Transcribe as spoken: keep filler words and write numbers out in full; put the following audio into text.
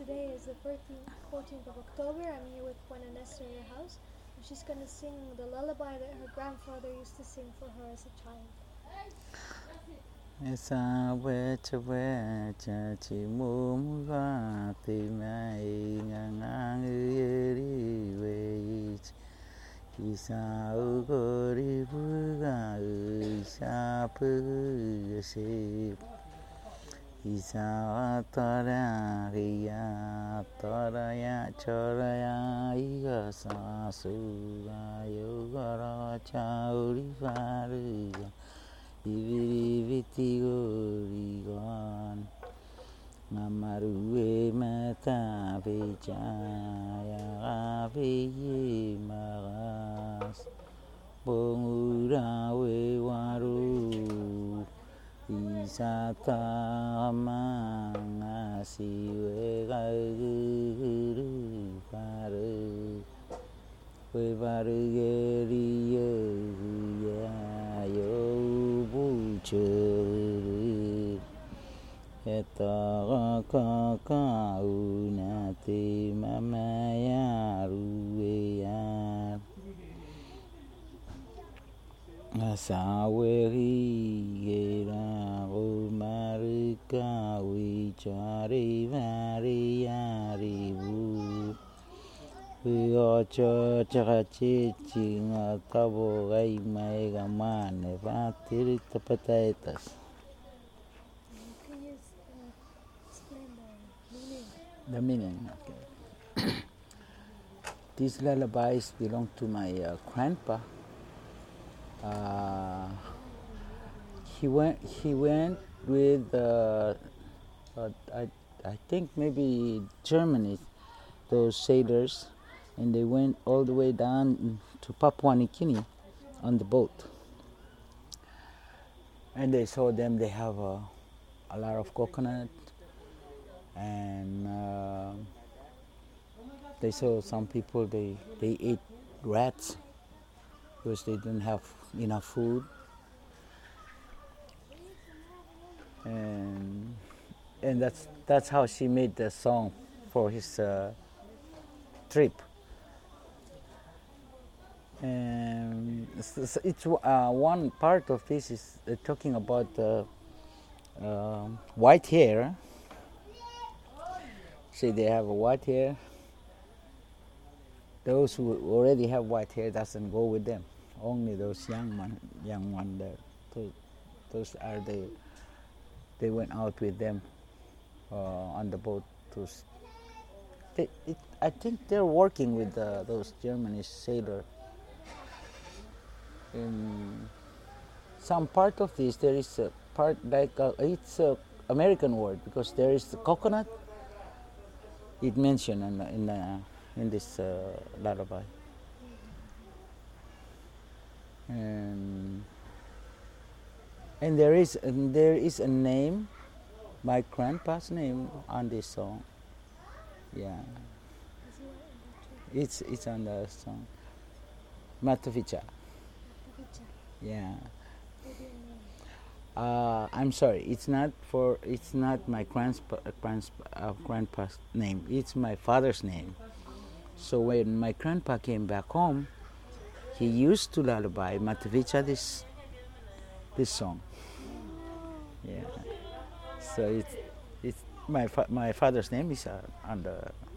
Today is the fourteenth of October. I'm here with Buena Nesta at her house. And she's going to sing the lullaby that her grandfather used to sing for her as a child. Esa wecha wecha chi mumuga ti mai ngang yeri wech isa ugori buga isa puga se isa tara ya tara ya chora ya iga sa su ga yogara chauri faru Iviri viti gorigon Ngamaruwe mata vijaya Viyi magas Bongurawe waru Isata mangasiwe gaguru Paru We paru geri ya yo Churu Eta ka ka unati mamaya ruya Asaweri gera umarika wichari variari bu Ocho chakachichi ngatabo gai maiga mane fatiri tapataitas. Can you uh, explain the meaning? The meaning, okay. These lullabies belong to my uh, grandpa. Uh, he went. He went with. Uh, uh, I. I think maybe Germany. Those sailors. And they went all the way down to Papua New Guinea on the boat. And they saw them, they have a, a lot of coconut. And uh, they saw some people, they, they ate rats because they didn't have enough food. And, and that's, that's how she made the song for his uh, trip. And it's, it's uh, one part of this is uh, talking about uh, uh, white hair. Say they have a white hair. Those who already have white hair doesn't go with them. Only those young man, young one there. Those, those are the. They went out with them uh, on the boat to. They, it, I think they're working with uh, those German sailors. In some part of this, there is a part like a, it's a American word because there is the coconut. It mentioned in in, uh, in this uh, lullaby, and and there is and there is a name, my grandpa's name on this song. Yeah, it's it's on the song, Matavicha. Yeah. Uh, I'm sorry. It's not for. It's not my grandpa, grandpa, uh, grandpa's name. It's my father's name. So when my grandpa came back home, he used to lullaby Matavicha this this song. Yeah. So it's it's my fa- my father's name is uh, on the